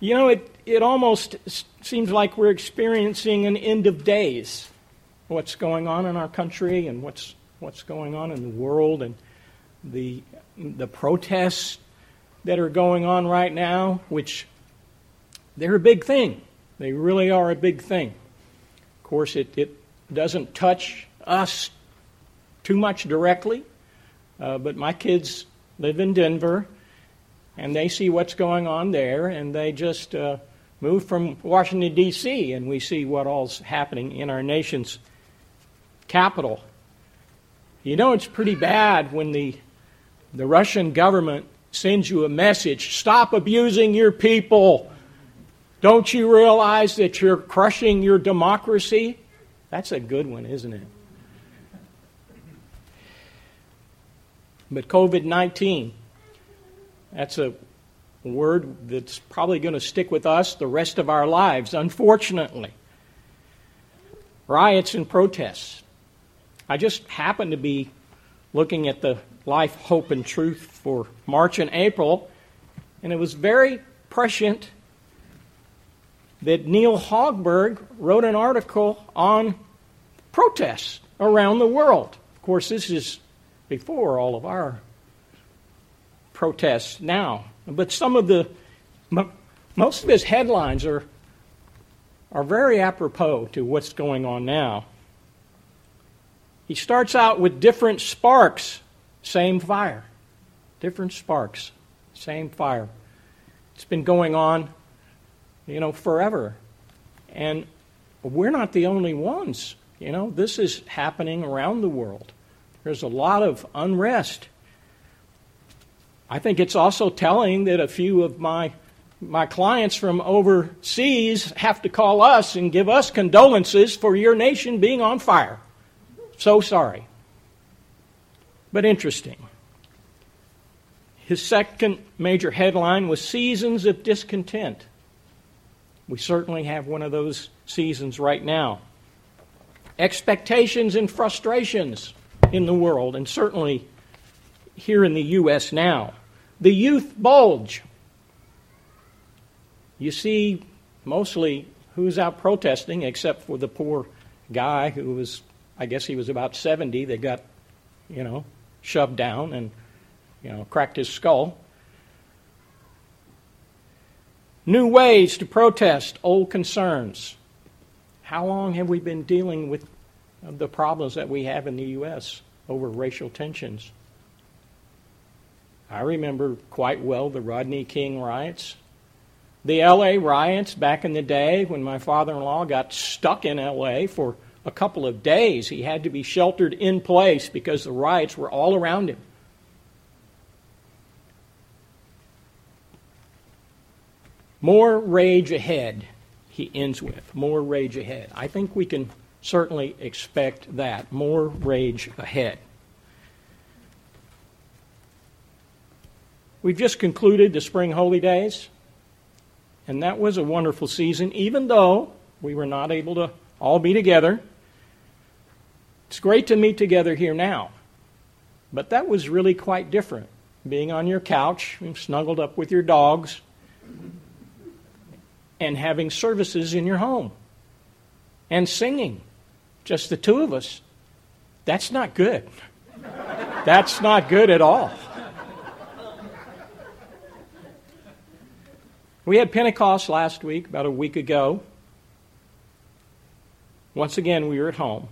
It almost seems like we're experiencing an end of days. What's going on in our country and what's going on in the world, and the protests that are going on right now, which they're a big thing. They really are a big thing. Of course, it doesn't touch us too much directly, but my kids live in Denver, and they see what's going on there, and they just moved from Washington, D.C., and we see what all's happening in our nation's capital. It's pretty bad when the Russian government sends you a message, stop abusing your people. Don't you realize that you're crushing your democracy? That's a good one, isn't it? But COVID-19, that's a word that's probably going to stick with us the rest of our lives, unfortunately. Riots and protests. I just happened to be looking at the Life, Hope, and Truth for March and April, and it was very prescient that Neil Hogberg wrote an article on protests around the world. Of course, this is before all of our protests now. But most of his headlines are very apropos to what's going on now. He starts out with different sparks, same fire. Different sparks, same fire. It's been going on, forever. And we're not the only ones. This is happening around the world. There's a lot of unrest. I think it's also telling that a few of my clients from overseas have to call us and give us condolences for your nation being on fire. So sorry. But interesting. His second major headline was Seasons of Discontent. We certainly have one of those seasons right now. Expectations and frustrations in the world, and certainly here in the U.S. now. The youth bulge. You see mostly who's out protesting, except for the poor guy who was, I guess he was about 70, that got, shoved down and, cracked his skull. New ways to protest old concerns. How long have we been dealing with the problems that we have in the U.S. over racial tensions? I remember quite well the Rodney King riots. The L.A. riots back in the day when my father-in-law got stuck in L.A. for a couple of days. He had to be sheltered in place because the riots were all around him. More rage ahead, he ends with. More rage ahead. I think we can certainly expect that. More rage ahead. We've just concluded the Spring Holy Days, and that was a wonderful season, even though we were not able to all be together. It's great to meet together here now, but that was really quite different. Being on your couch, snuggled up with your dogs, and having services in your home, and singing, just the two of us. That's not good. That's not good at all. We had Pentecost last week, about a week ago. Once again, we were at home.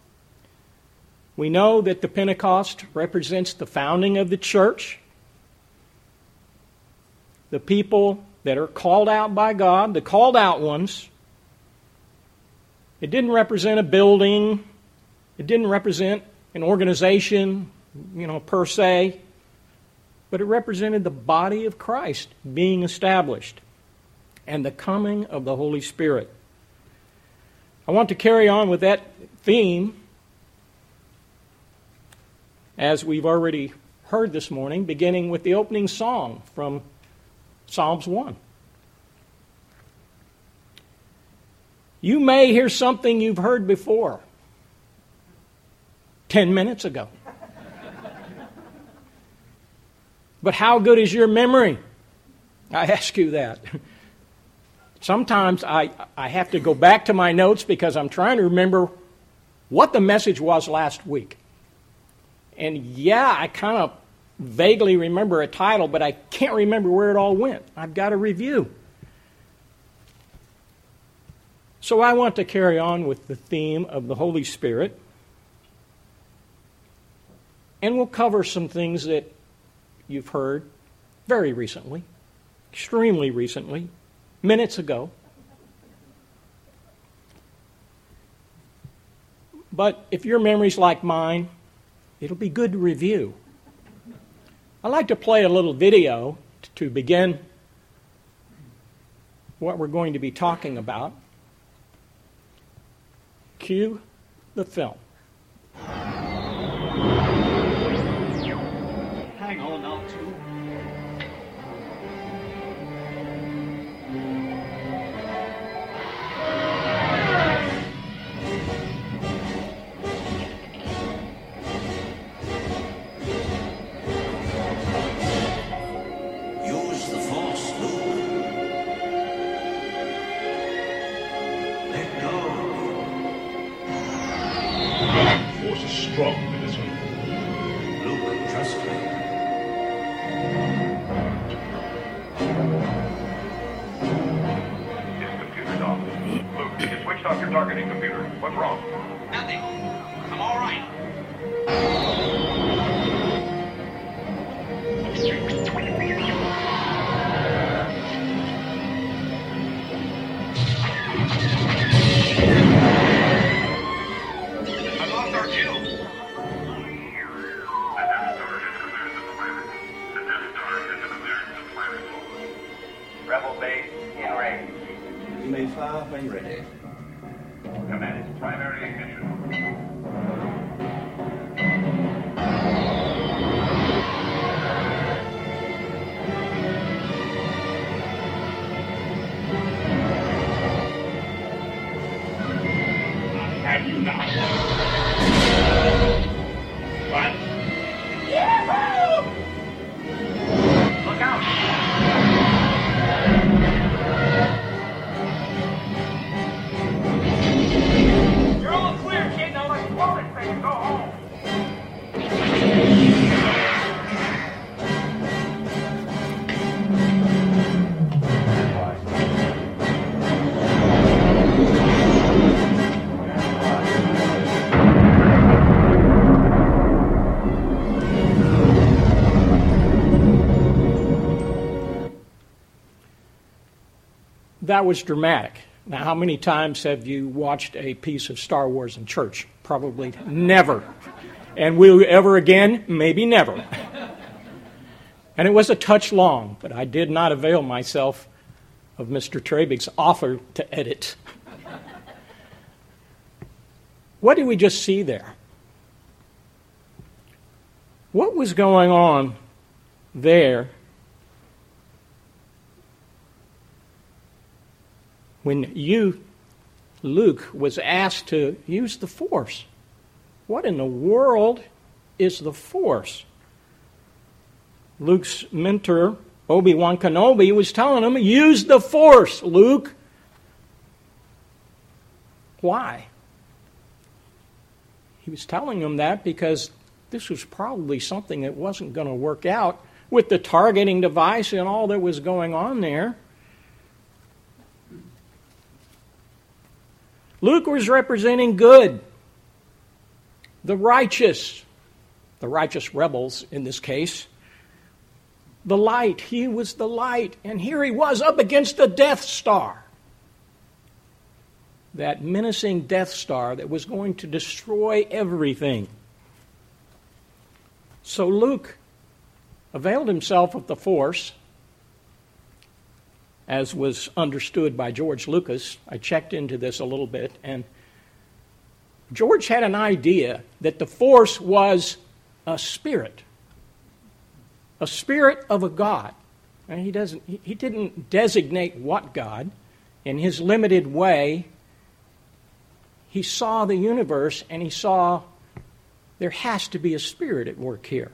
We know that the Pentecost represents the founding of the church, the people that are called out by God, the called out ones. It didn't represent a building. It didn't represent an organization, per se. But it represented the body of Christ being established and the coming of the Holy Spirit. I want to carry on with that theme, as we've already heard this morning, beginning with the opening song from Psalms 1. You may hear something you've heard before 10 minutes ago. But how good is your memory? I ask you that. Sometimes I have to go back to my notes because I'm trying to remember what the message was last week. And yeah, I kind of vaguely remember a title, but I can't remember where it all went. I've got to review. So I want to carry on with the theme of the Holy Spirit. And we'll cover some things that you've heard very recently, extremely recently, minutes ago. But if your memory's like mine, it'll be good to review. I'd like to play a little video to begin what we're going to be talking about. Cue the film. Hang on now, too. Use the Force, Luke. Let go. Force is strong in this one. Luke, trust me. His computer's off. Luke, you switched off your targeting computer. What's wrong? Nothing. I'm all right. I lost our cue. Rebel base in range. You may fire when ready. Command, primary ignition. Have you now? What? Look out! You're all clear, kid. Now let's blow this thing and go home. That was dramatic. Now, how many times have you watched a piece of Star Wars in church? Probably never. And will you ever again? Maybe never. And it was a touch long, but I did not avail myself of Mr. Trabig's offer to edit. What did we just see there? What was going on there when Luke, was asked to use the Force? What in the world is the Force? Luke's mentor, Obi-Wan Kenobi, was telling him, use the Force, Luke. Why? He was telling him that because this was probably something that wasn't going to work out with the targeting device and all that was going on there. Luke was representing good, the righteous rebels in this case, the light. He was the light, and here he was up against the Death Star, that menacing Death Star that was going to destroy everything. So Luke availed himself of the Force, as was understood by George Lucas. I checked into this a little bit, and George had an idea that the Force was a spirit of a God. And he didn't designate what God. In his limited way, he saw the universe and he saw there has to be a spirit at work here.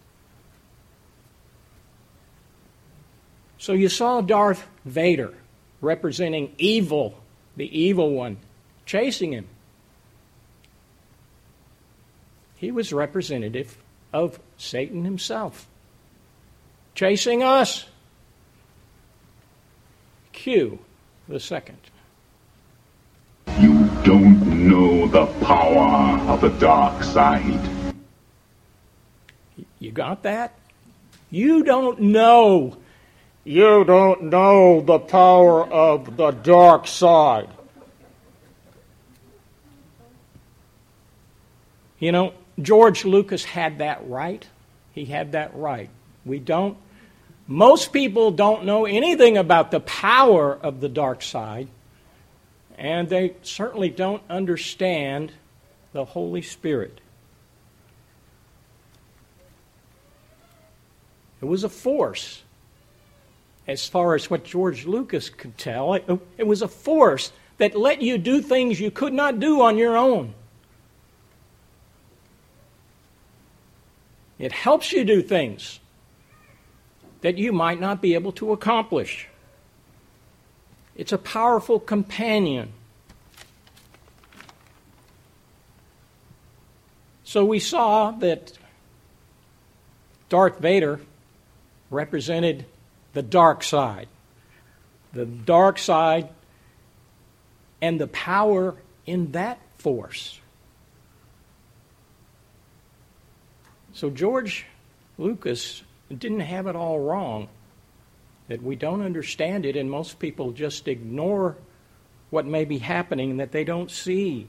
So you saw Darth Vader representing evil, the evil one, chasing him. He was representative of Satan himself, chasing us. Q, the second. You don't know the power of the dark side. You got that? You don't know. You don't know the power of the dark side. You know, George Lucas had that right. He had that right. Most people don't know anything about the power of the dark side, and they certainly don't understand the Holy Spirit. It was a force, as far as what George Lucas could tell. It was a force that let you do things you could not do on your own. It helps you do things that you might not be able to accomplish. It's a powerful companion. So we saw that Darth Vader represented the dark side. The dark side and the power in that force. So George Lucas didn't have it all wrong, that we don't understand it, and most people just ignore what may be happening that they don't see.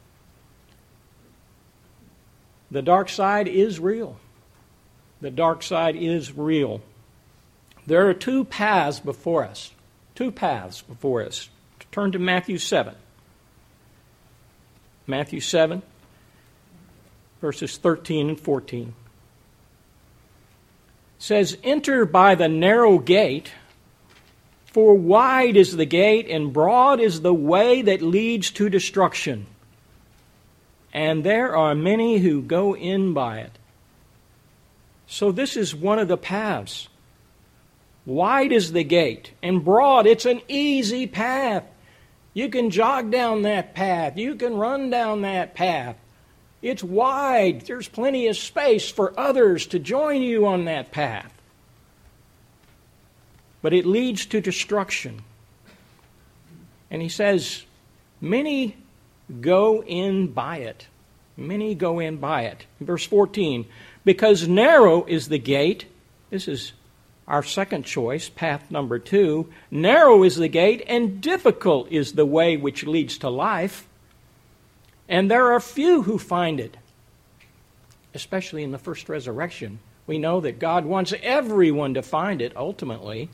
The dark side is real. The dark side is real. There are two paths before us. Two paths before us. Turn to Matthew 7. Matthew 7, verses 13 and 14. It says, "Enter by the narrow gate, for wide is the gate and broad is the way that leads to destruction, and there are many who go in by it." So this is one of the paths. Wide is the gate and broad. It's an easy path. You can jog down that path. You can run down that path. It's wide. There's plenty of space for others to join you on that path. But it leads to destruction. And he says, many go in by it. Many go in by it. Verse 14, because narrow is the gate. This is our second choice, path number 2. Narrow is the gate and difficult is the way which leads to life. And there are few who find it. Especially in the first resurrection. We know that God wants everyone to find it ultimately.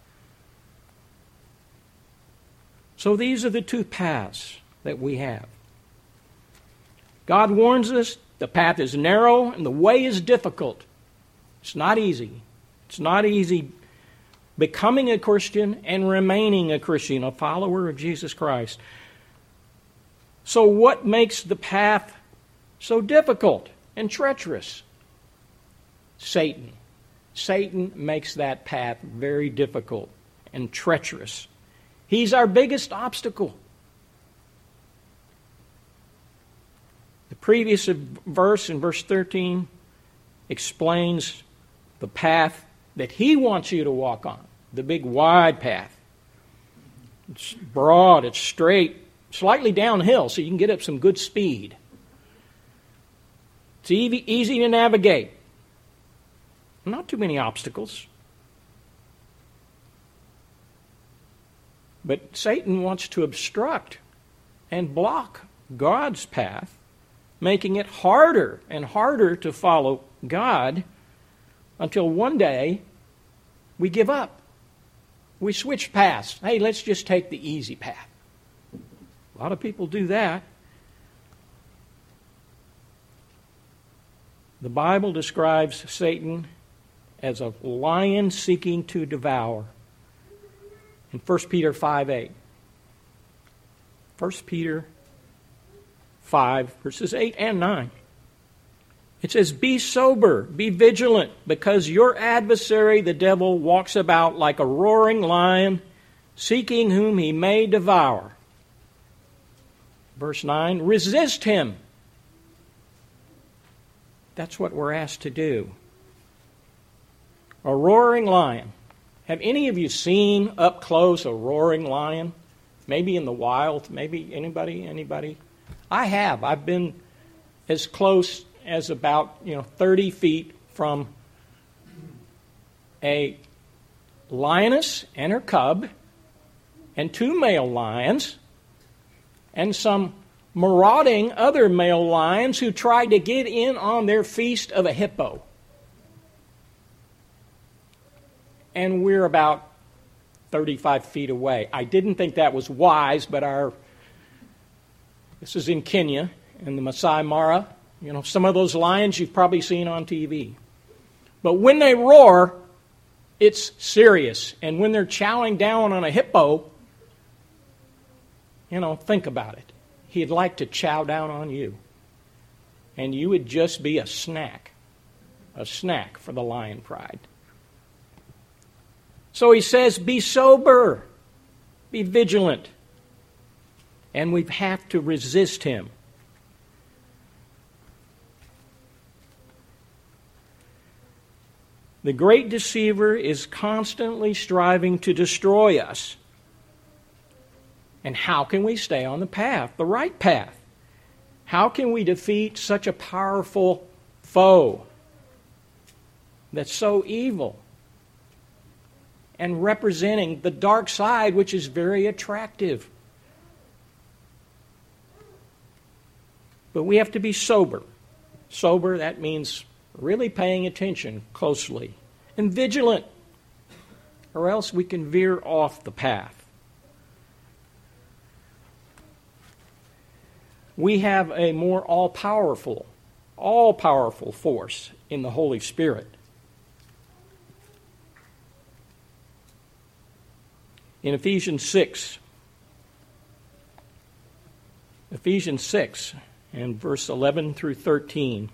So these are the two paths that we have. God warns us the path is narrow and the way is difficult. It's not easy. It's not easy becoming a Christian and remaining a Christian, a follower of Jesus Christ. So what makes the path so difficult and treacherous? Satan. Satan makes that path very difficult and treacherous. He's our biggest obstacle. The previous verse, in verse 13, explains the path that he wants you to walk on, the big wide path. It's broad, it's straight, slightly downhill, so you can get up some good speed. It's easy to navigate. Not too many obstacles. But Satan wants to obstruct and block God's path, making it harder and harder to follow God until one day we give up. We switch paths. Hey, let's just take the easy path. A lot of people do that. The Bible describes Satan as a lion seeking to devour. In 1 Peter 5:8. 1 Peter 5, verses 8 and 9. It says, "Be sober, be vigilant, because your adversary, the devil, walks about like a roaring lion, seeking whom he may devour. Verse 9, resist him. That's what we're asked to do. A roaring lion. Have any of you seen up close a roaring lion? Maybe in the wild? Maybe anybody? I have. I've been as close as about 30 feet from a lioness and her cub and 2 male lions and some marauding other male lions who tried to get in on their feast of a hippo. And we're about 35 feet away. I didn't think that was wise, but this is in Kenya, in the Masai Mara. Some of those lions you've probably seen on TV. But when they roar, it's serious. And when they're chowing down on a hippo, think about it. He'd like to chow down on you. And you would just be a snack for the lion pride. So he says, be sober, be vigilant. And we have to resist him. The great deceiver is constantly striving to destroy us. And how can we stay on the path, the right path? How can we defeat such a powerful foe that's so evil and representing the dark side, which is very attractive? But we have to be sober. Sober, that means really paying attention closely. And vigilant, or else we can veer off the path. We have a more all-powerful force in the Holy Spirit. In Ephesians 6 and verse 11 through 13.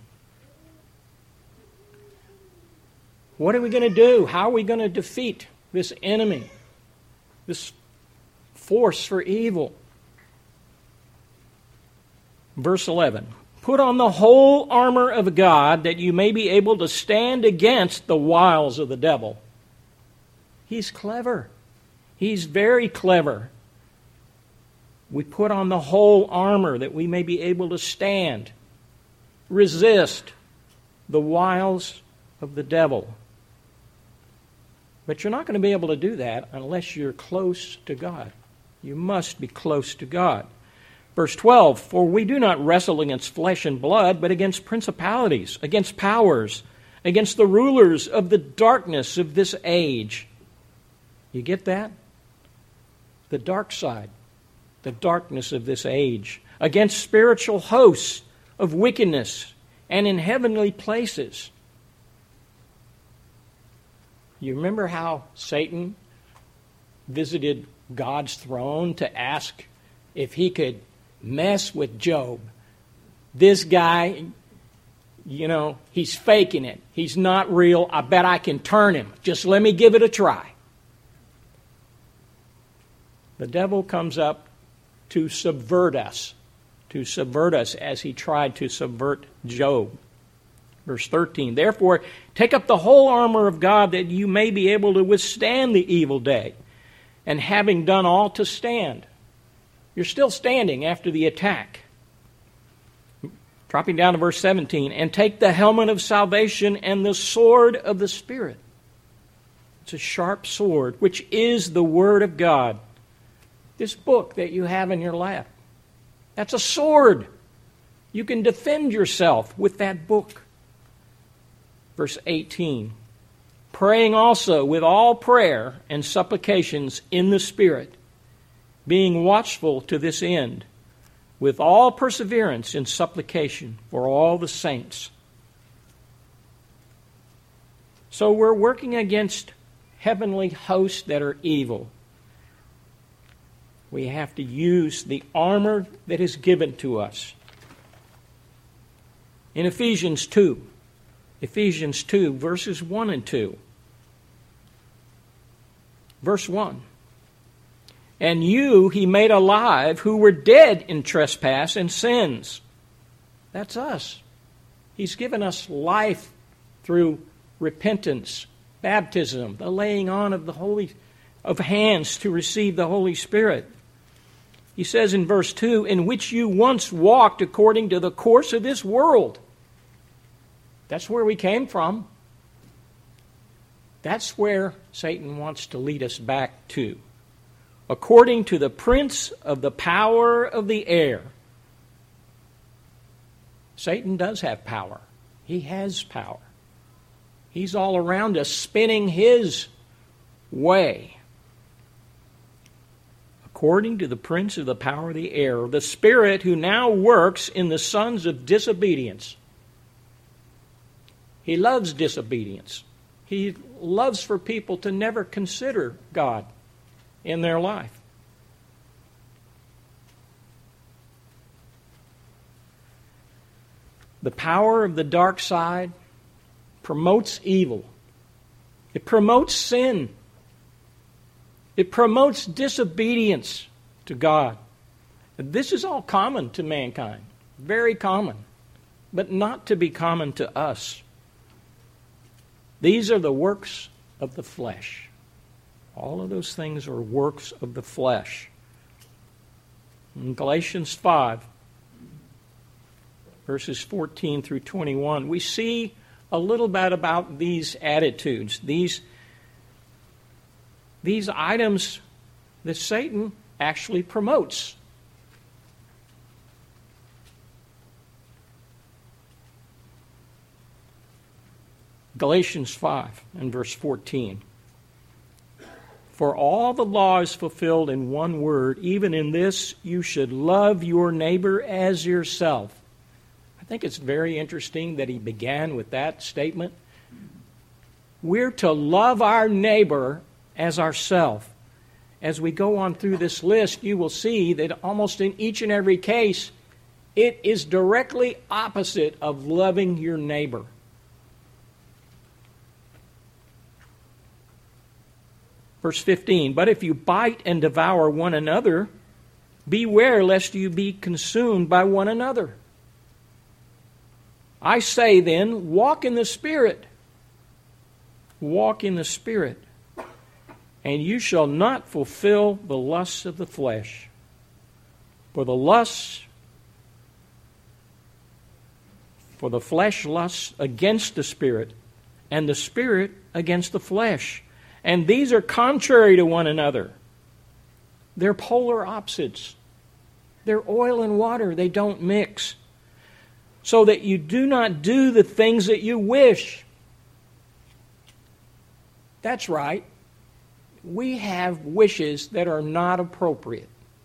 What are we going to do? How are we going to defeat this enemy, this force for evil? Verse 11. Put on the whole armor of God that you may be able to stand against the wiles of the devil. He's clever. He's very clever. We put on the whole armor that we may be able to stand, resist the wiles of the devil. But you're not going to be able to do that unless you're close to God. You must be close to God. Verse 12, for we do not wrestle against flesh and blood, but against principalities, against powers, against the rulers of the darkness of this age. You get that? The dark side, the darkness of this age, against spiritual hosts of wickedness and in heavenly places. You remember how Satan visited God's throne to ask if he could mess with Job? This guy, he's faking it. He's not real. I bet I can turn him. Just let me give it a try. The devil comes up to subvert us as he tried to subvert Job. Verse 13, therefore, take up the whole armor of God that you may be able to withstand the evil day, and having done all to stand. You're still standing after the attack. Dropping down to verse 17, and take the helmet of salvation and the sword of the Spirit. It's a sharp sword, which is the Word of God. This book that you have in your lap, that's a sword. You can defend yourself with that book. Verse 18, praying also with all prayer and supplications in the Spirit, being watchful to this end, with all perseverance and supplication for all the saints. So we're working against heavenly hosts that are evil. We have to use the armor that is given to us. In Ephesians 2, verses 1 and 2. Verse 1. And you he made alive who were dead in trespass and sins. That's us. He's given us life through repentance, baptism, the laying on of hands to receive the Holy Spirit. He says in verse 2, in which you once walked according to the course of this world. That's where we came from. That's where Satan wants to lead us back to. According to the prince of the power of the air. Satan does have power. He has power. He's all around us spinning his way. According to the prince of the power of the air, the spirit who now works in the sons of disobedience. He loves disobedience. He loves for people to never consider God in their life. The power of the dark side promotes evil. It promotes sin. It promotes disobedience to God. And this is all common to mankind. Very common. But not to be common to us. These are the works of the flesh. All of those things are works of the flesh. In Galatians 5, verses 14 through 21, we see a little bit about these attitudes, these items that Satan actually promotes. Galatians 5 and verse 14. For all the law is fulfilled in one word, even in this you should love your neighbor as yourself. I think it's very interesting that he began with that statement. We're to love our neighbor as ourself. As we go on through this list, you will see that almost in each and every case, it is directly opposite of loving your neighbor. Verse 15, but if you bite and devour one another, beware lest you be consumed by one another. I say then, walk in the Spirit. Walk in the Spirit, and you shall not fulfill the lusts of the flesh. For the flesh lusts against the Spirit, and the Spirit against the flesh. And these are contrary to one another. They're polar opposites. They're oil and water. They don't mix. So that you do not do the things that you wish. That's right. We have wishes that are not appropriate.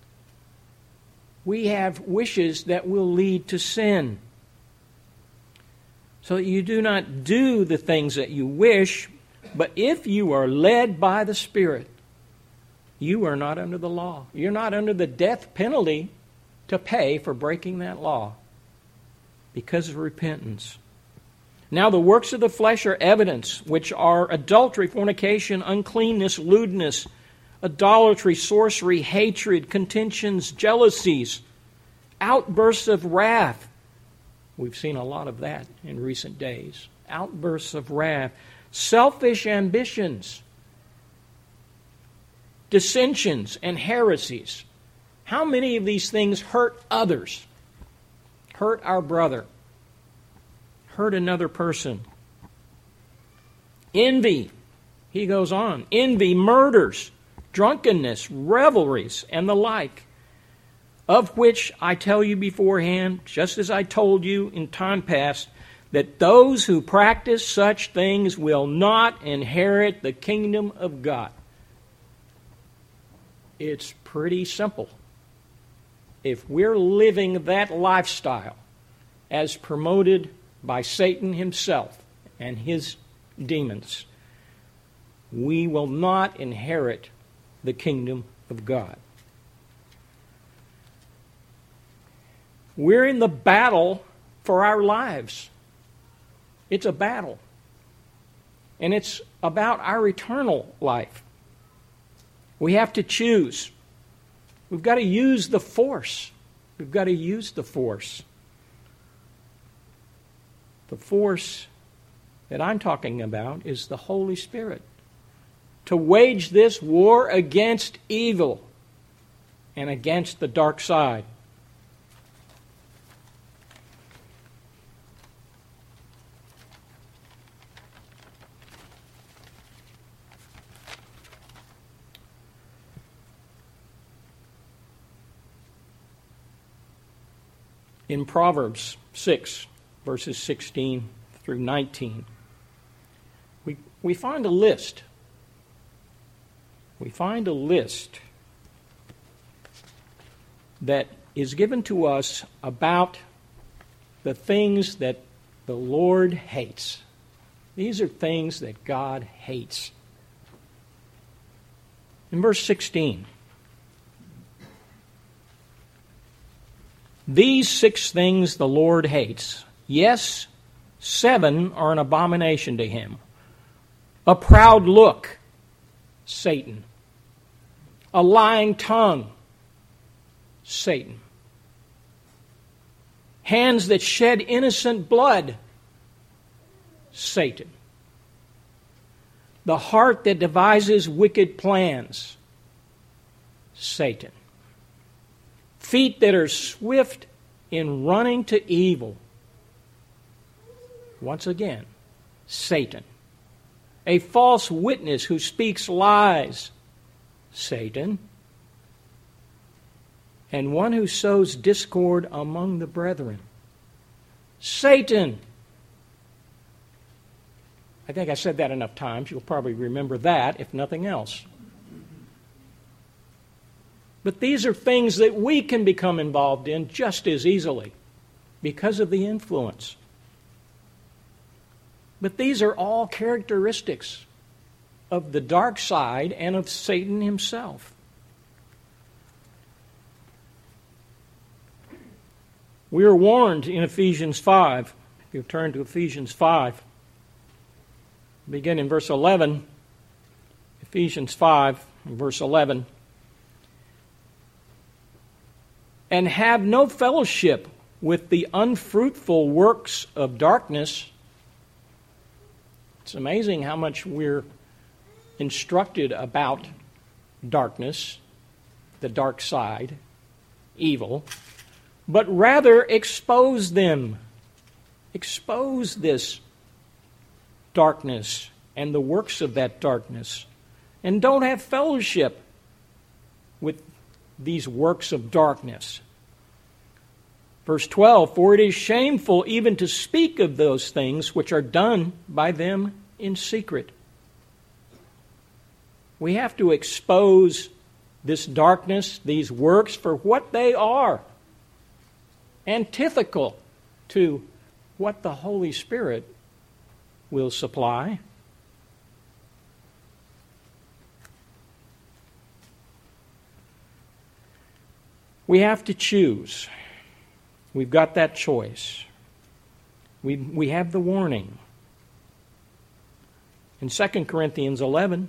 We have wishes that will lead to sin. So that you do not do the things that you wish, but if you are led by the Spirit, you are not under the law. You're not under the death penalty to pay for breaking that law because of repentance. Now the works of the flesh are evidence, which are adultery, fornication, uncleanness, lewdness, idolatry, sorcery, hatred, contentions, jealousies, outbursts of wrath. We've seen a lot of that in recent days. Outbursts of wrath. Selfish ambitions, dissensions, and heresies. How many of these things hurt others? Hurt our brother. Hurt another person. Envy. He goes on. Envy, murders, drunkenness, revelries, and the like. Of which I tell you beforehand, just as I told you in time past, that those who practice such things will not inherit the kingdom of God. It's pretty simple. If we're living that lifestyle as promoted by Satan himself and his demons, we will not inherit the kingdom of God. We're in the battle for our lives. It's a battle. And it's about our eternal life. We have to choose. We've got to use the force. We've got to use the force. The force that I'm talking about is the Holy Spirit. To wage this war against evil and against the dark side. In Proverbs 6, verses 16 through 19, we find a list. We find a list that is given to us about the things that the Lord hates. These are things that God hates. In verse 16, these 6 things the Lord hates. Yes, 7 are an abomination to him. A proud look, Satan. A lying tongue, Satan. Hands that shed innocent blood, Satan. The heart that devises wicked plans, Satan. Feet that are swift in running to evil. Once again, Satan. A false witness who speaks lies, Satan. And one who sows discord among the brethren, Satan. I think I said that enough times. You'll probably remember that, if nothing else. But these are things that we can become involved in just as easily because of the influence. But these are all characteristics of the dark side and of Satan himself. We are warned in Ephesians 5. If you turn to Ephesians 5, begin in verse 11. Ephesians 5, verse 11. And have no fellowship with the unfruitful works of darkness. It's amazing how much we're instructed about darkness, the dark side, evil, but rather expose them. Expose this darkness and the works of that darkness. And don't have fellowship with these works of darkness. Verse 12, for it is shameful even to speak of those things which are done by them in secret. We have to expose this darkness, these works, for what they are. Antithetical to what the Holy Spirit will supply. We have to choose. We've got that choice. We have the warning. In 2 Corinthians 11,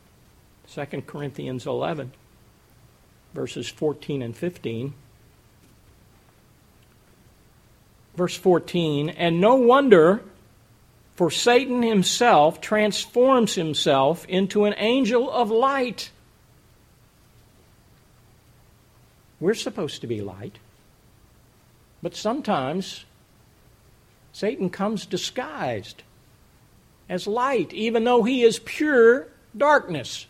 verses 14 and 15, verse 14, and no wonder, for Satan himself transforms himself into an angel of light. We're supposed to be light. But sometimes Satan comes disguised as light, even though he is pure darkness.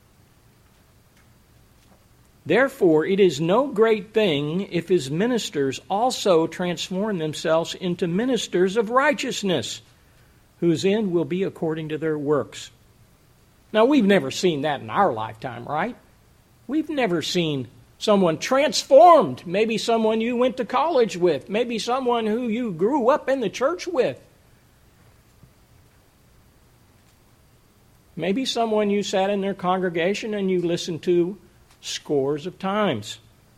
Therefore, it is no great thing if his ministers also transform themselves into ministers of righteousness, whose end will be according to their works. Now, we've never seen that in our lifetime, right? We've never seen someone transformed, maybe someone you went to college with, maybe someone who you grew up in the church with, maybe someone you sat in their congregation and you listened to scores of times.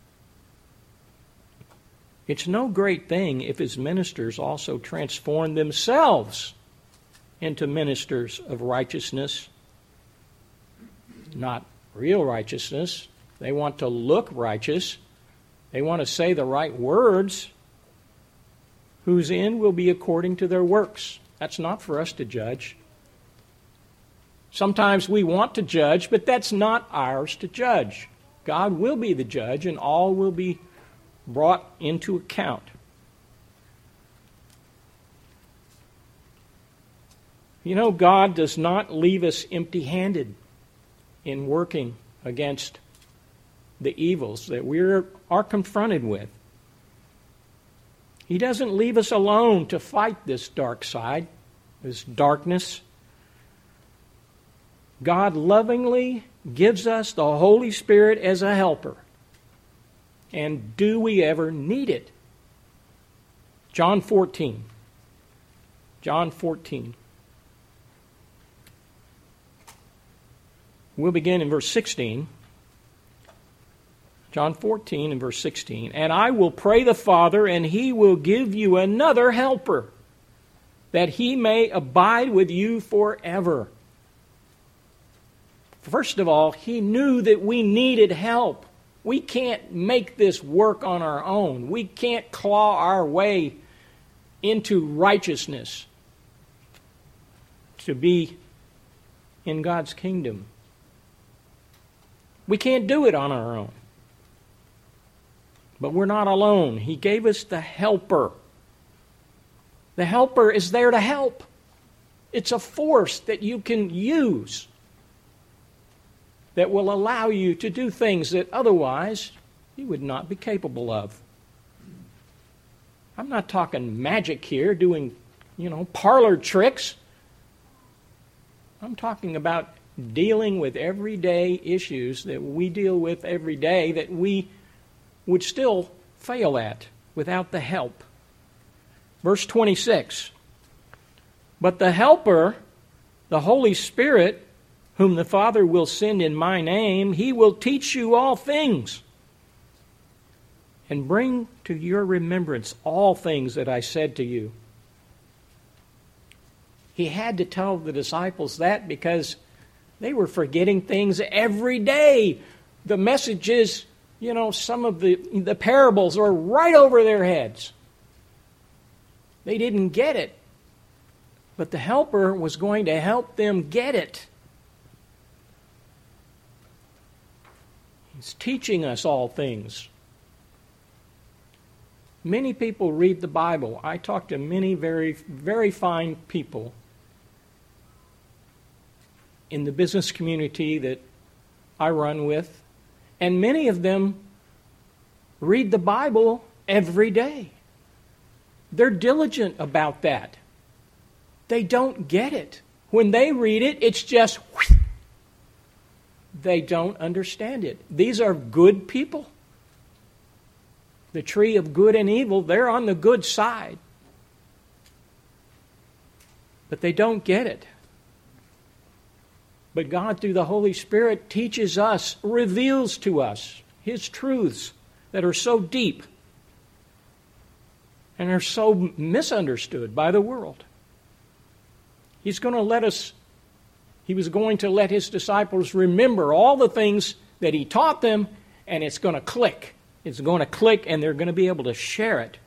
It's no great thing if his ministers also transform themselves into ministers of righteousness, not real righteousness, They want to look righteous. They want to say the right words, whose end will be according to their works. That's not for us to judge. Sometimes we want to judge, but that's not ours to judge. God will be the judge, and all will be brought into account. You know, God does not leave us empty-handed in working against the evils that we are confronted with. He doesn't leave us alone to fight this dark side, this darkness. God lovingly gives us the Holy Spirit as a helper. And do we ever need it? John 14. John 14. We'll begin in verse 16. John 14 and verse 16. And I will pray the Father, and He will give you another helper, that He may abide with you forever. First of all, He knew that we needed help. We can't make this work on our own. We can't claw our way into righteousness to be in God's kingdom. We can't do it on our own. But we're not alone. He gave us the helper. The helper is there to help. It's a force that you can use that will allow you to do things that otherwise you would not be capable of. I'm not talking magic here, doing, parlor tricks. I'm talking about dealing with everyday issues that we deal with every day that we would still fail at without the help. Verse 26. But the Helper, the Holy Spirit, whom the Father will send in my name, He will teach you all things and bring to your remembrance all things that I said to you. He had to tell the disciples that because they were forgetting things every day. The messages, some of the parables are right over their heads. They didn't get it. But the Helper was going to help them get it. He's teaching us all things. Many people read the Bible. I talk to many very, very fine people in the business community that I run with, and many of them read the Bible every day. They're diligent about that. They don't get it. When they read it, it's just whoosh. They don't understand it. These are good people. The tree of good and evil, they're on the good side. But they don't get it. But God, through the Holy Spirit, teaches us, reveals to us His truths that are so deep and are so misunderstood by the world. He was going to let His disciples remember all the things that He taught them, and it's going to click. It's going to click, and they're going to be able to share it.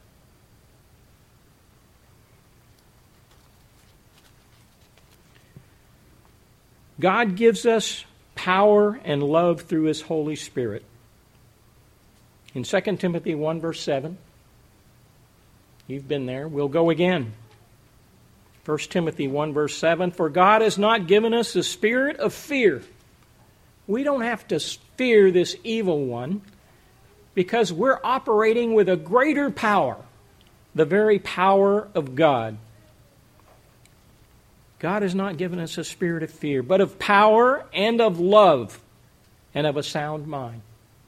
God gives us power and love through His Holy Spirit. In 2 Timothy 1, verse 7, you've been there. We'll go again. 1 Timothy 1, verse 7, for God has not given us the spirit of fear. We don't have to fear this evil one because we're operating with a greater power, the very power of God. God has not given us a spirit of fear, but of power and of love and of a sound mind.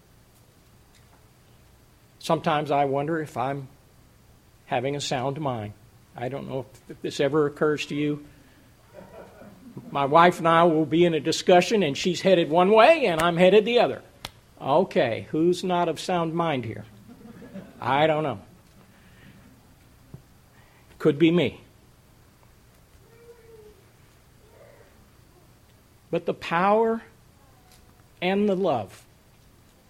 Sometimes I wonder if I'm having a sound mind. I don't know if this ever occurs to you. My wife and I will be in a discussion, and she's headed one way, and I'm headed the other. Okay, who's not of sound mind here? I don't know. Could be me. But the power and the love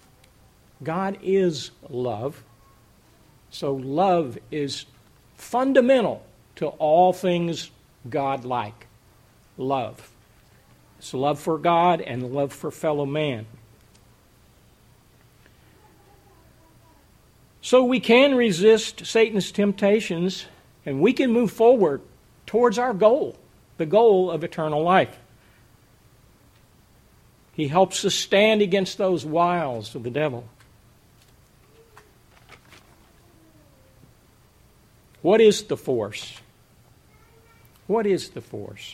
God is love. So love is fundamental to all things God-like. Love. It's love for God and love for fellow man. So we can resist Satan's temptations, and we can move forward towards our goal, the goal of eternal life. He helps us stand against those wiles of the devil. What is the force? What is the force?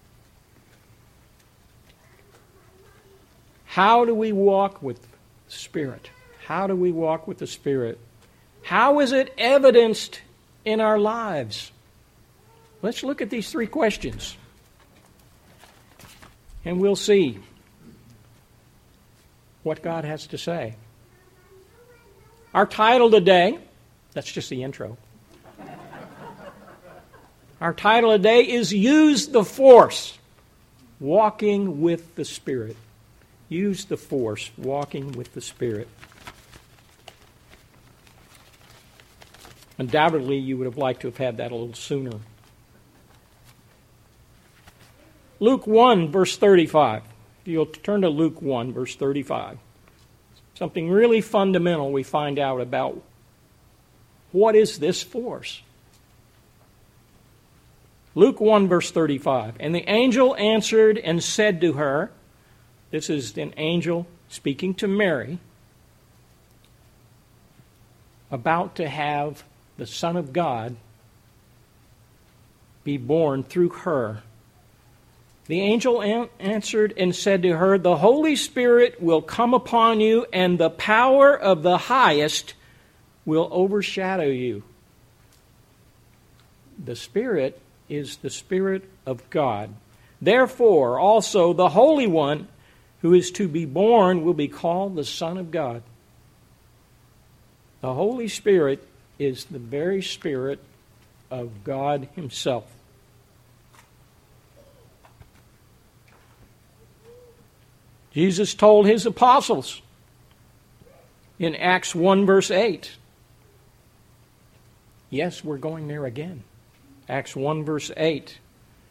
How do we walk with the Spirit? How do we walk with the Spirit? How is it evidenced in our lives? Let's look at these three questions, and we'll see what God has to say. Our title today, that's just the intro. Our title today is Use the Force, Walking with the Spirit. Use the force, walking with the Spirit. Undoubtedly, you would have liked to have had that a little sooner. Luke 1, verse 35. If you'll turn to Luke 1, verse 35. Something really fundamental we find out about what is this force. Luke 1, verse 35. And the angel answered and said to her, this is an angel speaking to Mary, about to have the Son of God be born through her. The angel answered and said to her, the Holy Spirit will come upon you, and the power of the Highest will overshadow you. The Spirit is the Spirit of God. Therefore, also the Holy One who is to be born will be called the Son of God. The Holy Spirit is the very Spirit of God Himself. Jesus told His apostles in Acts 1, verse 8. Yes, we're going there again. Acts 1, verse 8.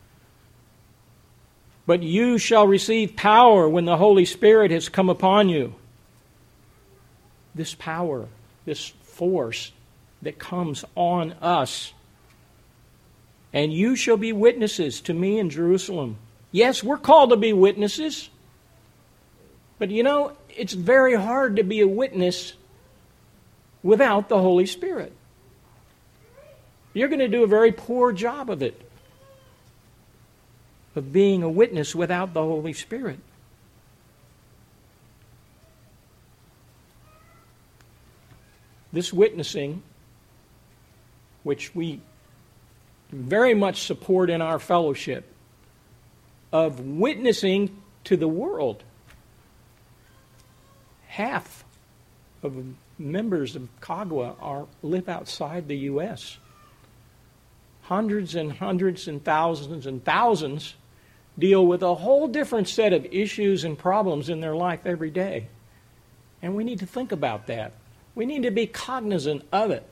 But you shall receive power when the Holy Spirit has come upon you. This power, this force that comes on us. And you shall be witnesses to me in Jerusalem. Yes, we're called to be witnesses. But you know, it's very hard to be a witness without the Holy Spirit. You're going to do a very poor job of it, of being a witness without the Holy Spirit. This witnessing, which we very much support in our fellowship, of witnessing to the world. Half of members of CAGWA live outside the U.S. Hundreds and hundreds and thousands deal with a whole different set of issues and problems in their life every day. And we need to think about that. We need to be cognizant of it.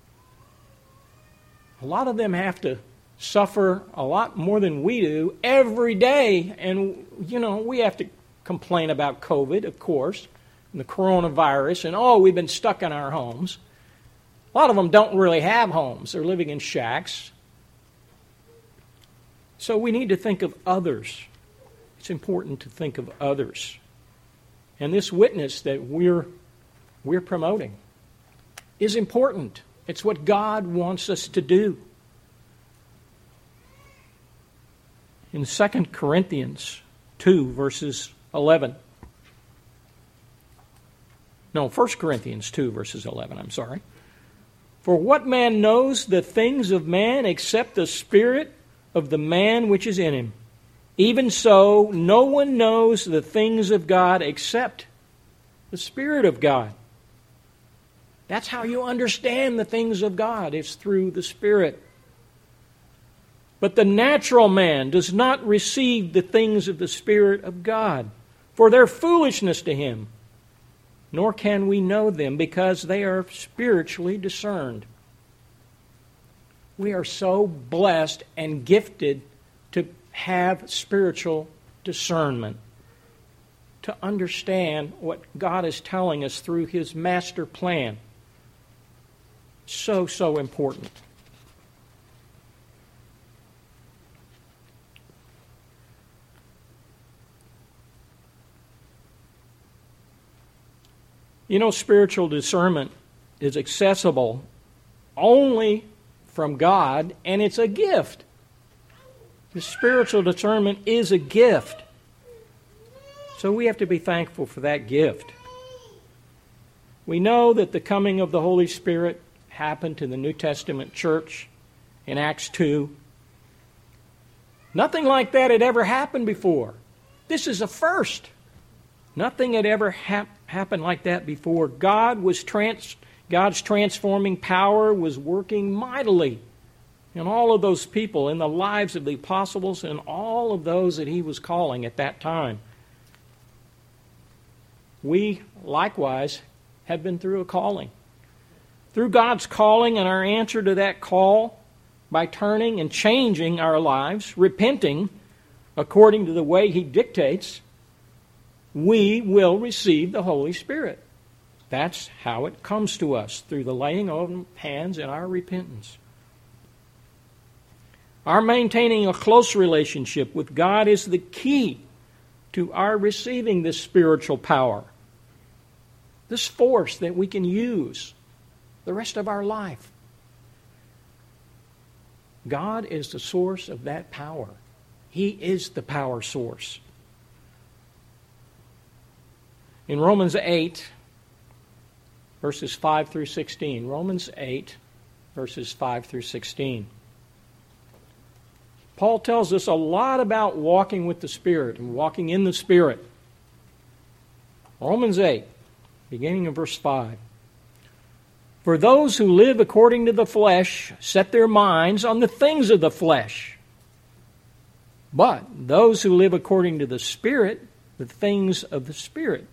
A lot of them have to suffer a lot more than we do every day. And, you know, we have to complain about COVID, of course, and the coronavirus, and, we've been stuck in our homes. A lot of them don't really have homes. They're living in shacks. So we need to think of others. It's important to think of others. And this witness that we're promoting is important. It's what God wants us to do. In 2 Corinthians 2, verses 11. No, 1 Corinthians 2, verses 11, I'm sorry. For what man knows the things of man except the spirit of the man which is in him? Even so, no one knows the things of God except the Spirit of God. That's how you understand the things of God. It's through the Spirit. But the natural man does not receive the things of the Spirit of God, for they're foolishness to him. nor can we know them because they are spiritually discerned. We are so blessed and gifted to have spiritual discernment, to understand what God is telling us through His master plan. So, so important. You know, spiritual discernment is accessible only from God, and it's a gift. The spiritual discernment is a gift. So we have to be thankful for that gift. We know that the coming of the Holy Spirit happened to the New Testament church in Acts 2. Nothing like that had ever happened before. This is a first. Nothing had ever happened like that before. God's transforming power was working mightily in all of those people, in the lives of the apostles and all of those that He was calling at that time. We, likewise, have been through a calling. Through God's calling and our answer to that call, by turning and changing our lives, repenting according to the way He dictates, we will receive the Holy Spirit. That's how it comes to us, through the laying on of hands and our repentance. Our maintaining a close relationship with God is the key to our receiving this spiritual power, this force that we can use the rest of our life. God is the source of that power. He is the power source. In Romans 8, verses 5 through 16. Romans 8, verses 5 through 16. Paul tells us a lot about walking with the Spirit and walking in the Spirit. Romans 8, beginning in verse 5. For those who live according to the flesh set their minds on the things of the flesh. But those who live according to the Spirit, the things of the Spirit.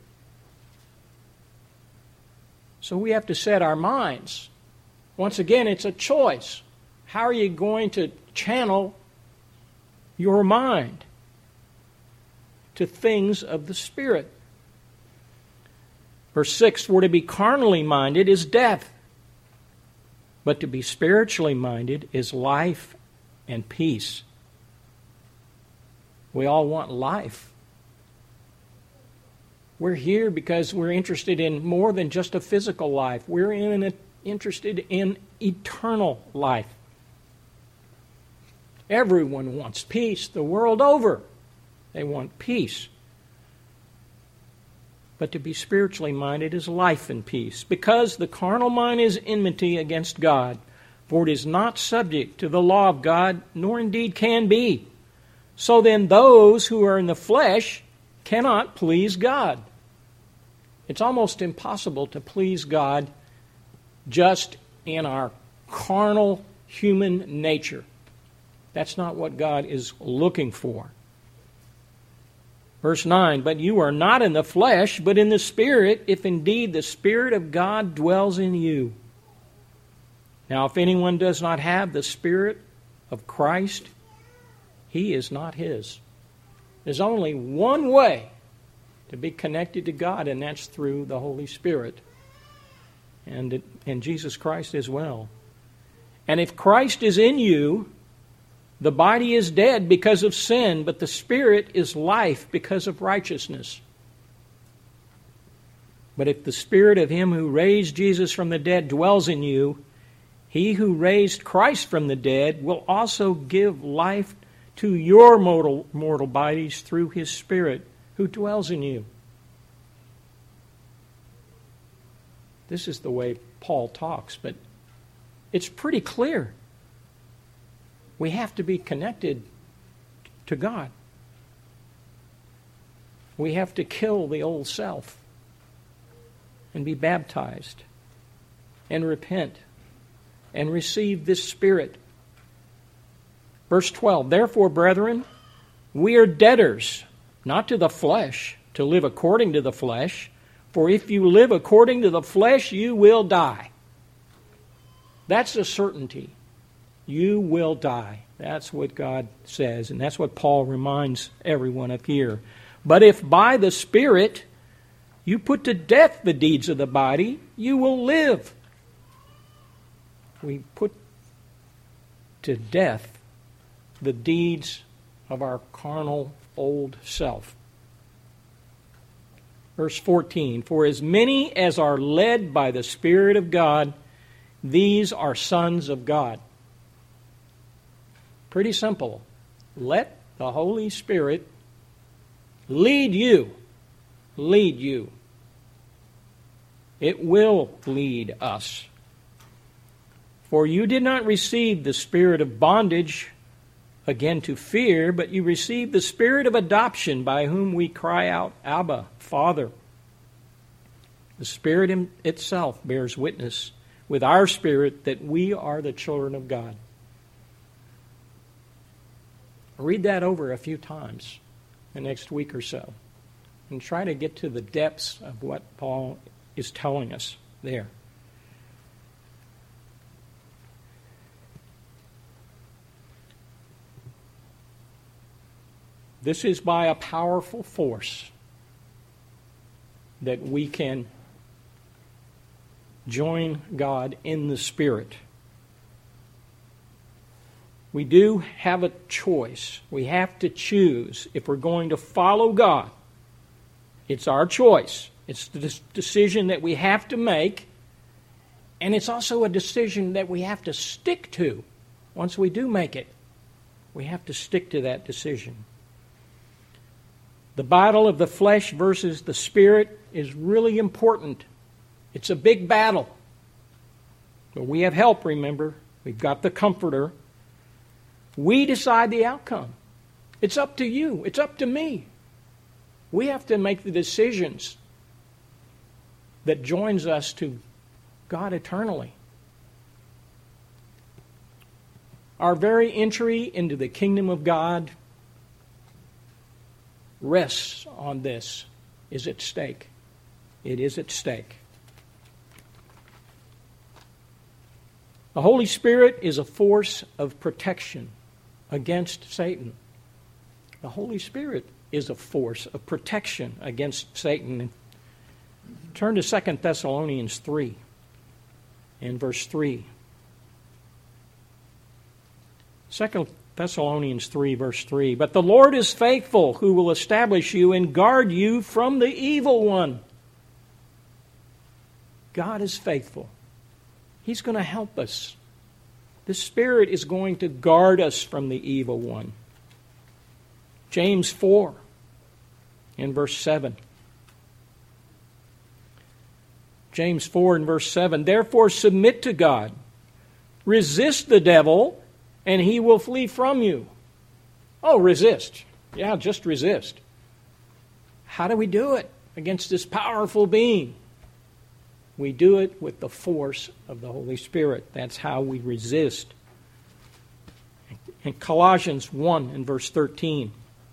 So we have to set our minds. Once again, it's a choice. How are you going to channel your mind to things of the Spirit? Verse 6, for to be carnally minded is death, but to be spiritually minded is life and peace. We all want life. We're here because we're interested in more than just a physical life. We're interested in eternal life. Everyone wants peace the world over. They want peace. But to be spiritually minded is life and peace, because the carnal mind is enmity against God, for it is not subject to the law of God, nor indeed can be. So then those who are in the flesh cannot please God. It's almost impossible to please God just in our carnal human nature. That's not what God is looking for. Verse 9, but you are not in the flesh, but in the Spirit, if indeed the Spirit of God dwells in you. Now, if anyone does not have the Spirit of Christ, he is not His. There's only one way to be connected to God, and that's through the Holy Spirit and Jesus Christ as well. And if Christ is in you, the body is dead because of sin, but the Spirit is life because of righteousness. But if the Spirit of Him who raised Jesus from the dead dwells in you, He who raised Christ from the dead will also give life to your mortal bodies through His Spirit who dwells in you. This is the way Paul talks, but it's pretty clear. We have to be connected to God. We have to kill the old self and be baptized and repent and receive this Spirit. Verse 12, therefore, brethren, we are debtors, not to the flesh, to live according to the flesh. For if you live according to the flesh, you will die. That's a certainty. You will die. That's what God says, and that's what Paul reminds everyone of here. But if by the Spirit you put to death the deeds of the body, you will live. We put to death the deeds of our carnal old self. Verse 14, for as many as are led by the Spirit of God, these are sons of God. Pretty simple. Let the Holy Spirit lead you. Lead you. It will lead us. For you did not receive the spirit of bondage again to fear, but you received the spirit of adoption, by whom we cry out, Abba, Father. The Spirit itself bears witness with our spirit that we are the children of God. Read that over a few times the next week or so and try to get to the depths of what Paul is telling us there. This is by a powerful force that we can join God in the Spirit. We do have a choice. We have to choose if we're going to follow God. It's our choice. It's the decision that we have to make, and it's also a decision that we have to stick to. Once we do make it, we have to stick to that decision. The battle of the flesh versus the Spirit is really important. It's a big battle. But we have help, remember. We've got the Comforter. We decide the outcome. It's up to you. It's up to me. We have to make the decisions that joins us to God eternally. Our very entry into the kingdom of God rests on this, is at stake. It is at stake. The Holy Spirit is a force of protection against Satan. The Holy Spirit is a force of protection against Satan. Turn to 2 Thessalonians 3 and verse 3. 2 Thessalonians 3, verse 3. But the Lord is faithful, who will establish you and guard you from the evil one. God is faithful. He's going to help us. The Spirit is going to guard us from the evil one. James 4 and verse 7. James 4 and verse 7. Therefore submit to God. Resist the devil, and he will flee from you. Oh, resist. Yeah, just resist. How do we do it against this powerful being? We do it with the force of the Holy Spirit. That's how we resist. In Colossians 1 and verse 13.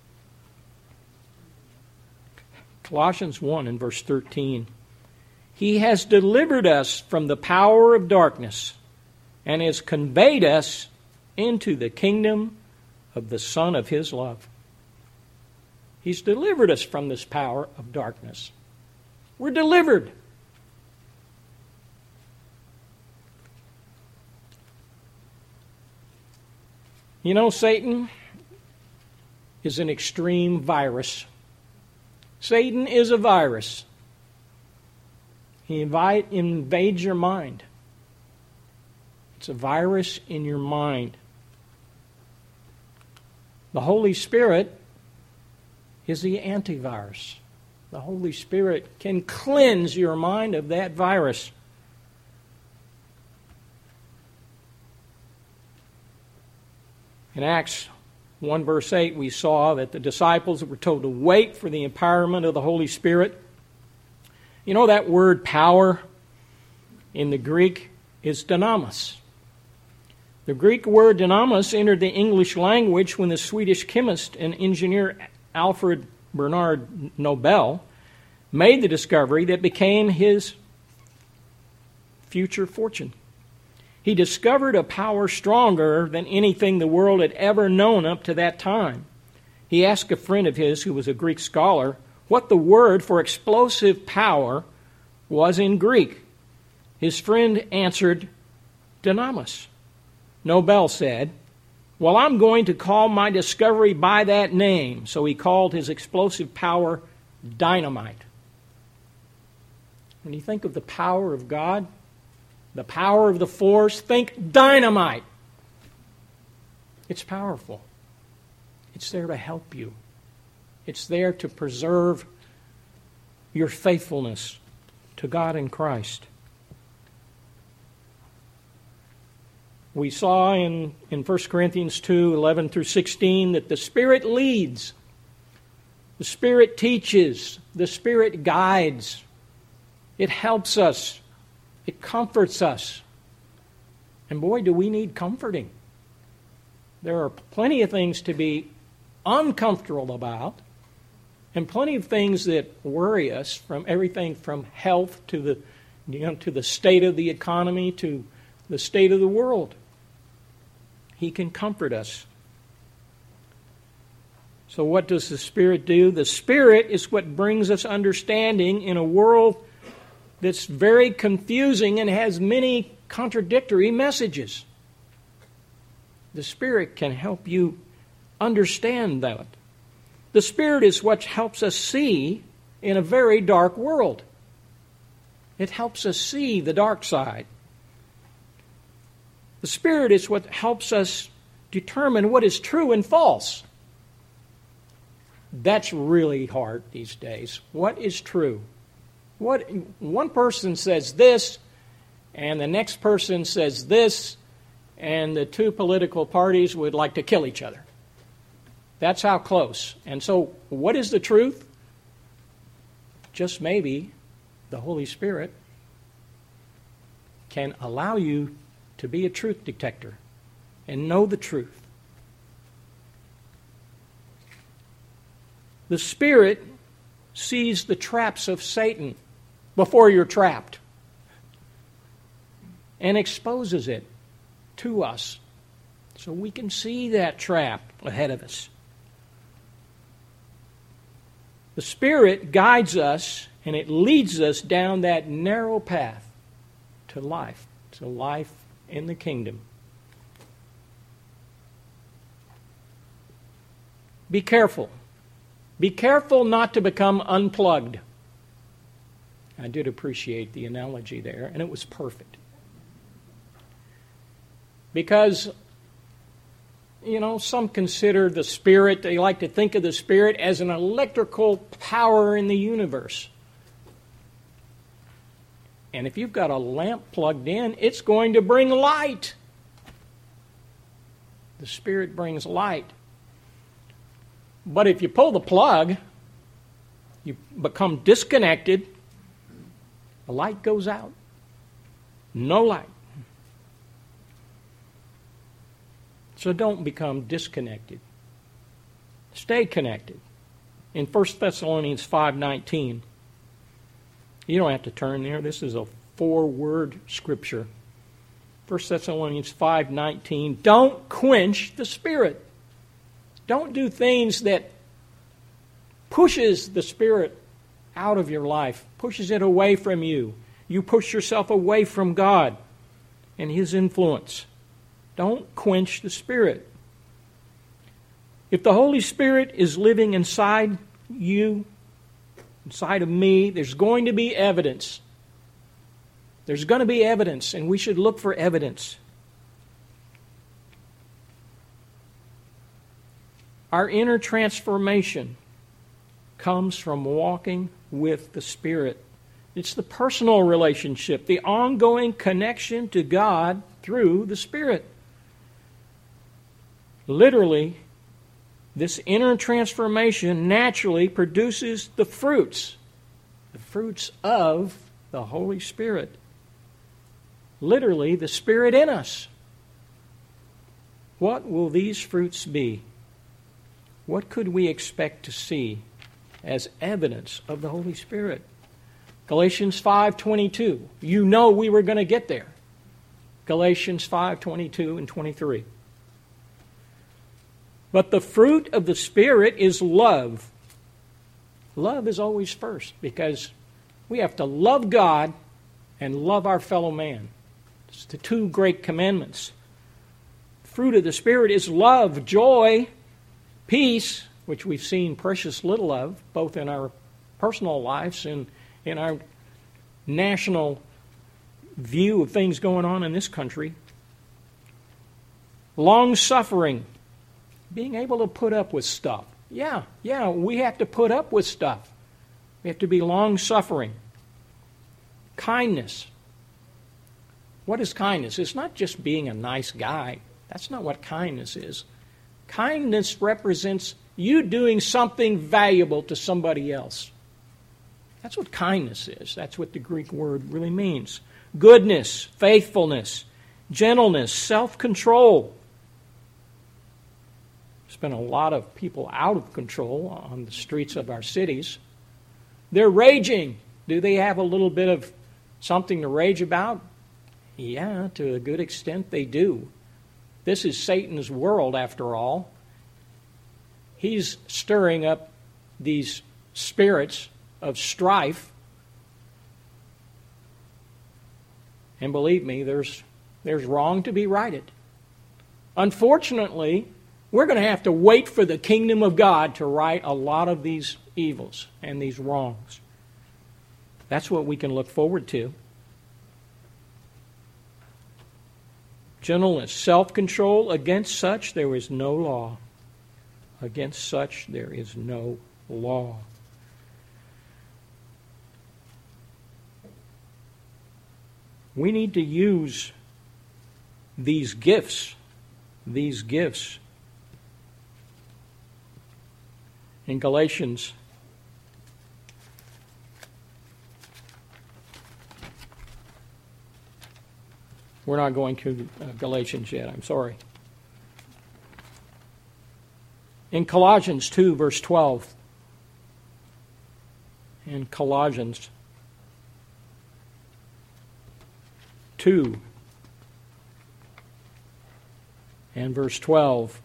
Colossians 1 and verse 13. He has delivered us from the power of darkness and has conveyed us into the kingdom of the Son of His love. He's delivered us from this power of darkness. We're delivered. You know, Satan is an extreme virus. Satan is a virus. He invades your mind. It's a virus in your mind. The Holy Spirit is the antivirus. The Holy Spirit can cleanse your mind of that virus. In Acts 1 verse 8, we saw that the disciples were told to wait for the empowerment of the Holy Spirit. You know, that word power in the Greek is dynamis. The Greek word dynamis entered the English language when the Swedish chemist and engineer Alfred Bernard Nobel made the discovery that became his future fortune. He discovered a power stronger than anything the world had ever known up to that time. He asked a friend of his who was a Greek scholar what the word for explosive power was in Greek. His friend answered, "Dynamos." Nobel said, "Well, I'm going to call my discovery by that name." So he called his explosive power dynamite. When you think of the power of God, the power of the force, think dynamite. It's powerful. It's there to help you. It's there to preserve your faithfulness to God in Christ. We saw in 1 Corinthians 2:11 through 16 that the Spirit leads, the Spirit teaches, the Spirit guides. It helps us. It comforts us. And boy, do we need comforting. There are plenty of things to be uncomfortable about, and plenty of things that worry us, from everything from health to the state of the economy to the state of the world. He can comfort us. So what does the Spirit do? The Spirit is what brings us understanding in a world that's very confusing and has many contradictory messages. The Spirit can help you understand that. The Spirit is what helps us see in a very dark world. It helps us see the dark side. The Spirit is what helps us determine what is true and false. That's really hard these days. What is true? What one person says this, and the next person says this, and the two political parties would like to kill each other. That's how close. And so, what is the truth? Just maybe the Holy Spirit can allow you to be a truth detector and know the truth. The Spirit sees the traps of Satan before you're trapped and exposes it to us so we can see that trap ahead of us. The Spirit guides us and it leads us down that narrow path to life in the kingdom. Be careful. Be careful not to become unplugged. I did appreciate the analogy there, and it was perfect. Because, some consider the Spirit, they like to think of the Spirit as an electrical power in the universe. And if you've got a lamp plugged in, it's going to bring light. The Spirit brings light. But if you pull the plug, you become disconnected, the light goes out. No light. So don't become disconnected. Stay connected. In 1 Thessalonians 5:19, you don't have to turn there. This is a 4-word scripture. 1 Thessalonians 5:19, don't quench the Spirit. Don't do things that pushes the Spirit out of your life, pushes it away from you. You push yourself away from God and His influence. Don't quench the Spirit. If the Holy Spirit is living inside you, inside of me, there's going to be evidence. There's going to be evidence, and we should look for evidence. Our inner transformation comes from walking with the Spirit. It's the personal relationship, the ongoing connection to God through the Spirit. Literally, this inner transformation naturally produces the fruits of the Holy Spirit. Literally, the Spirit in us. What will these fruits be? What could we expect to see as evidence of the Holy Spirit. Galatians 5:22. You know we were going to get there. Galatians 5:22 and 23. But the fruit of the Spirit is love. Love is always first because we have to love God and love our fellow man. It's the two great commandments. Fruit of the Spirit is love, joy, peace, which we've seen precious little of, both in our personal lives and in our national view of things going on in this country. Long-suffering, being able to put up with stuff. Yeah, we have to put up with stuff. We have to be long-suffering. Kindness. What is kindness? It's not just being a nice guy. That's not what kindness is. Kindness represents you doing something valuable to somebody else. That's what kindness is. That's what the Greek word really means. Goodness, faithfulness, gentleness, self-control. There's been a lot of people out of control on the streets of our cities. They're raging. Do they have a little bit of something to rage about? Yeah, to a good extent they do. This is Satan's world, after all. He's stirring up these spirits of strife. And believe me, there's wrong to be righted. Unfortunately, we're going to have to wait for the kingdom of God to right a lot of these evils and these wrongs. That's what we can look forward to. Gentleness, self-control, against such there is no law. Against such there is no law. We need to use these gifts. In Galatians, we're not going to Galatians yet, I'm sorry. In Colossians 2, verse 12. In Colossians 2 and verse 12.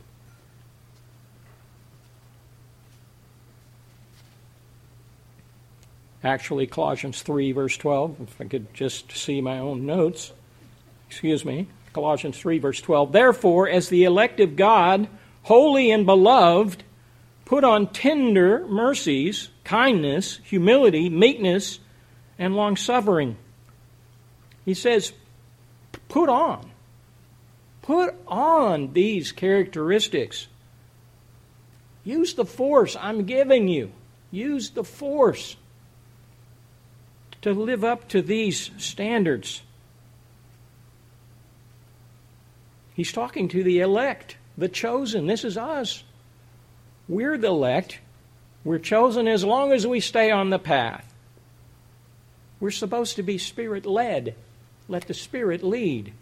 Actually, Colossians 3, verse 12, if I could just see my own notes. Excuse me. Colossians 3, verse 12. Therefore, as the elect of God, holy and beloved, put on tender mercies, kindness, humility, meekness, and long-suffering. He says, put on these characteristics. Use the force I'm giving you. Use the force to live up to these standards. He's talking to the elect, the chosen. This is us. We're the elect. We're chosen as long as we stay on the path. We're supposed to be Spirit-led. Let the Spirit lead.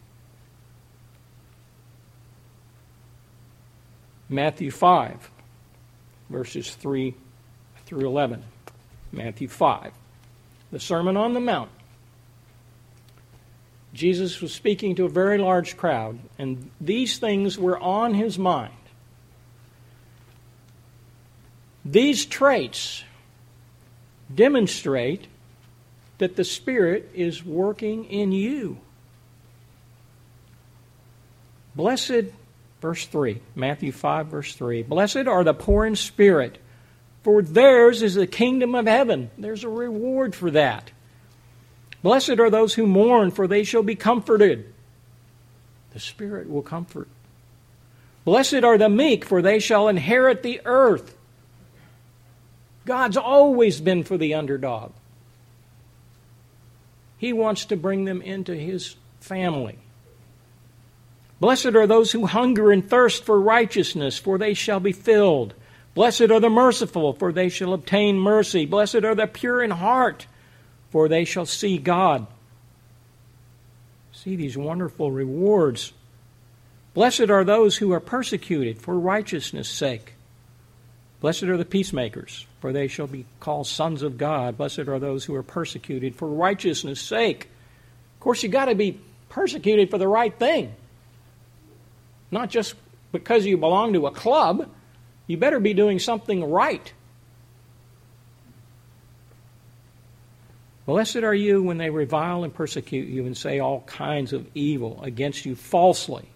Matthew 5, verses 3 through 11. Matthew 5. The Sermon on the Mount. Jesus was speaking to a very large crowd, and these things were on his mind. These traits demonstrate that the Spirit is working in you. Blessed, verse 3, Matthew 5, verse 3, blessed are the poor in spirit, for theirs is the kingdom of heaven. There's a reward for that. Blessed are those who mourn, for they shall be comforted. The Spirit will comfort. Blessed are the meek, for they shall inherit the earth. God's always been for the underdog. He wants to bring them into His family. Blessed are those who hunger and thirst for righteousness, for they shall be filled. Blessed are the merciful, for they shall obtain mercy. Blessed are the pure in heart, for they shall see God. See these wonderful rewards. Blessed are those who are persecuted for righteousness' sake, Blessed are the peacemakers, for they shall be called sons of God. Blessed are those who are persecuted for righteousness' sake. Of course, you've got to be persecuted for the right thing. Not just because you belong to a club. You better be doing something right. Blessed are you when they revile and persecute you and say all kinds of evil against you falsely.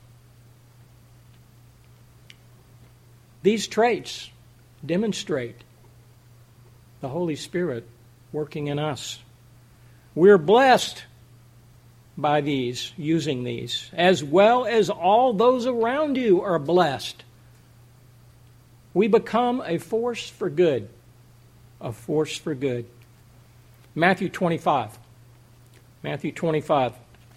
These traits demonstrate the Holy Spirit working in us. We're blessed by these, using these, as well as all those around you are blessed. We become a force for good. A force for good. Matthew 25. Matthew 25.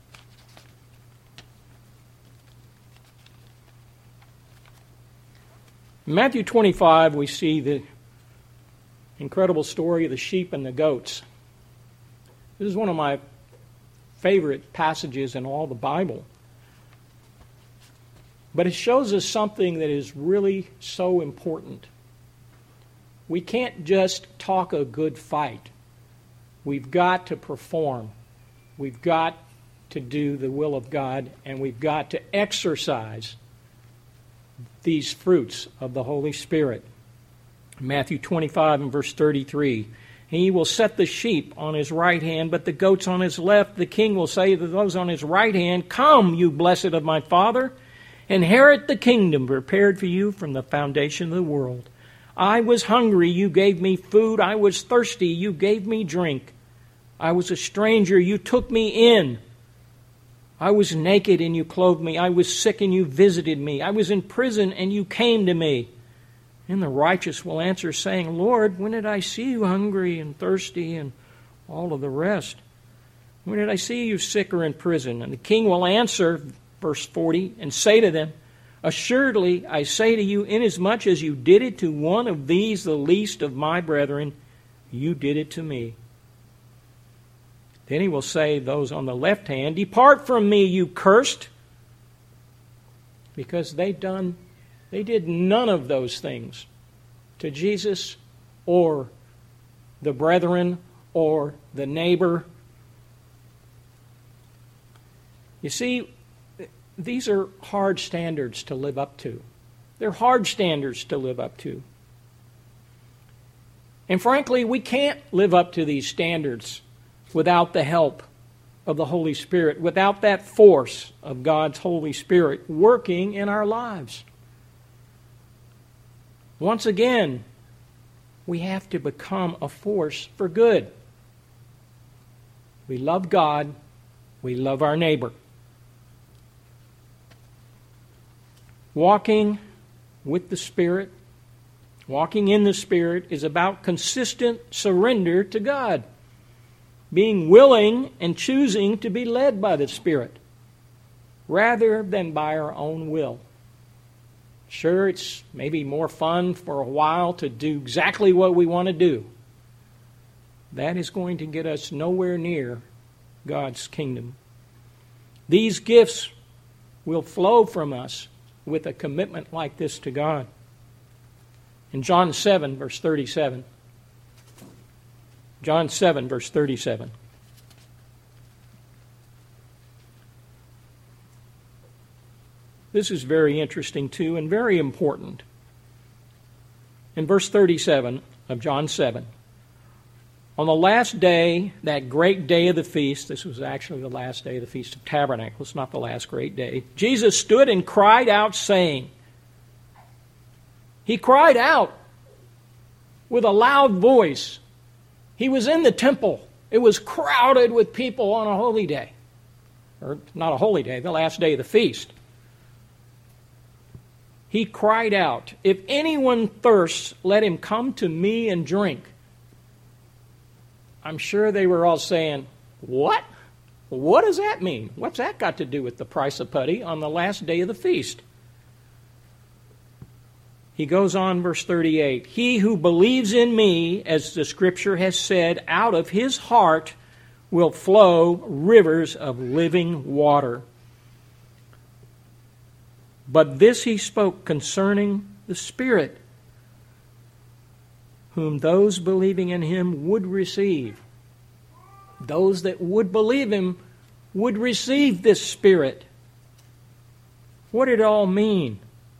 In Matthew 25, we see the incredible story of the sheep and the goats. This is one of my favorite passages in all the Bible. But it shows us something that is really so important. We can't just talk a good fight. We've got to perform. We've got to do the will of God, and we've got to exercise these fruits of the Holy Spirit. Matthew 25 and verse 33. He will set the sheep on his right hand, but the goats on his left. The king will say to those on his right hand, Come, you blessed of my Father, inherit the kingdom prepared for you from the foundation of the world. I was hungry, you gave me food. I was thirsty, you gave me drink. I was a stranger, you took me in. I was naked and you clothed me. I was sick and you visited me. I was in prison and you came to me. And the righteous will answer, saying, Lord, when did I see you hungry and thirsty and all of the rest? When did I see you sick or in prison? And the king will answer, verse 40, and say to them, Assuredly, I say to you, inasmuch as you did it to one of these, the least of my brethren, you did it to me. Then he will say, those on the left hand, Depart from me, you cursed, because they did none of those things to Jesus or the brethren or the neighbor. You see, these are hard standards to live up to. They're hard standards to live up to. And frankly, we can't live up to these standards without the help of the Holy Spirit, without that force of God's Holy Spirit working in our lives. Once again, we have to become a force for good. We love God, we love our neighbor. Walking with the Spirit, walking in the Spirit is about consistent surrender to God. Being willing and choosing to be led by the Spirit rather than by our own will. Sure, it's maybe more fun for a while to do exactly what we want to do. That is going to get us nowhere near God's kingdom. These gifts will flow from us with a commitment like this to God. In John 7, verse 37. John 7, verse 37. This is very interesting too and very important. In verse 37 of John 7, on the last day, that great day of the feast, this was actually the last day of the Feast of Tabernacles, not the last great day, Jesus stood and cried out saying, He cried out with a loud voice. He was in the temple. It was crowded with people on a holy day. Or not a holy day, the last day of the feast. He cried out, If anyone thirsts, let him come to me and drink. I'm sure they were all saying, What? What does that mean? What's that got to do with the price of putty on the last day of the feast? He goes on, verse 38, He who believes in me, as the Scripture has said, out of his heart will flow rivers of living water. But this he spoke concerning the Spirit, whom those believing in him would receive. Those that would believe him would receive this Spirit. What did it all mean?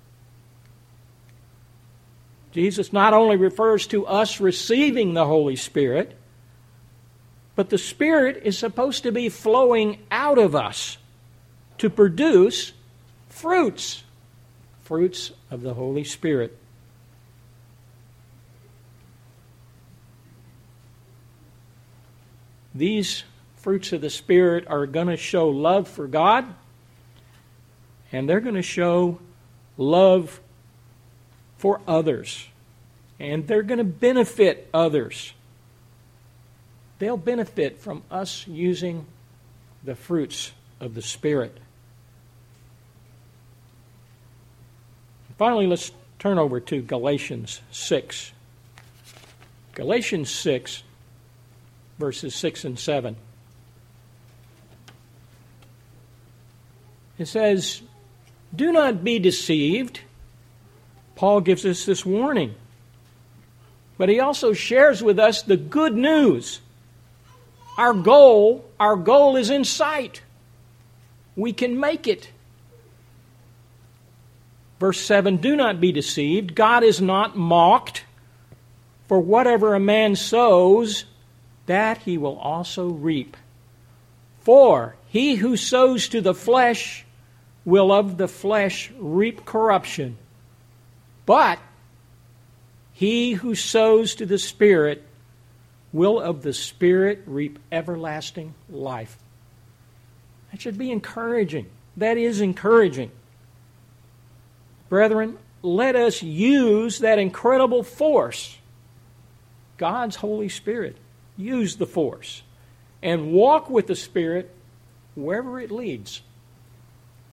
Jesus not only refers to us receiving the Holy Spirit, but the Spirit is supposed to be flowing out of us to produce fruits of the Holy Spirit. These fruits of the Spirit are going to show love for God, and they're going to show love for others, and they're going to benefit others. They'll benefit from us using the fruits of the Spirit. Finally, let's turn over to Galatians 6. Galatians 6, verses 6 and 7. It says, "Do not be deceived." Paul gives us this warning. But he also shares with us the good news. Our goal is in sight. We can make it. Verse 7, "Do not be deceived. God is not mocked. For whatever a man sows, that he will also reap. For he who sows to the flesh will of the flesh reap corruption. But he who sows to the Spirit will of the Spirit reap everlasting life." That should be encouraging. That is encouraging. Brethren, let us use that incredible force, God's Holy Spirit. Use the force and walk with the Spirit wherever it leads.